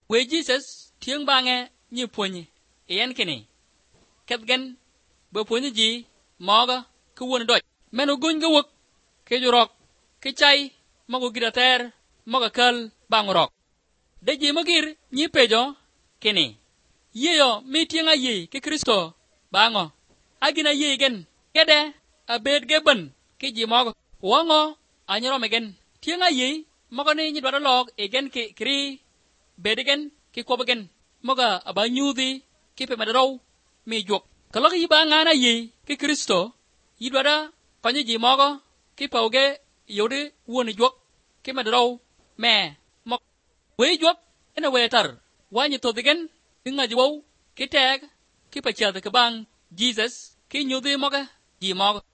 we Jesus thieng bange ni ponyi yen kini ket gen bo ponyi ji moga ku won doj menu gun ga wuk ke jurok ke chai mago gidater maga kal bangorok de ji magir ni pejo kini yeyo mi tienga yi ke Kristo bango agina yi gen kede abed geben ke ji mogo wango anyoro megen tienga yi mogo ni ni dwada log egen ke kri bedegen ki kobagen moga abanyudi ki pe madaro mi jok kalok yi ba ngana yi ki Kristo yi dwada konyi ji mogo ki pauge yodi woni jok ki madaro me mok we jok ena wetar wanyi to digen inga jiwo ki tag ki pa chada ka bang Jesus ki nyudi moga ji mogo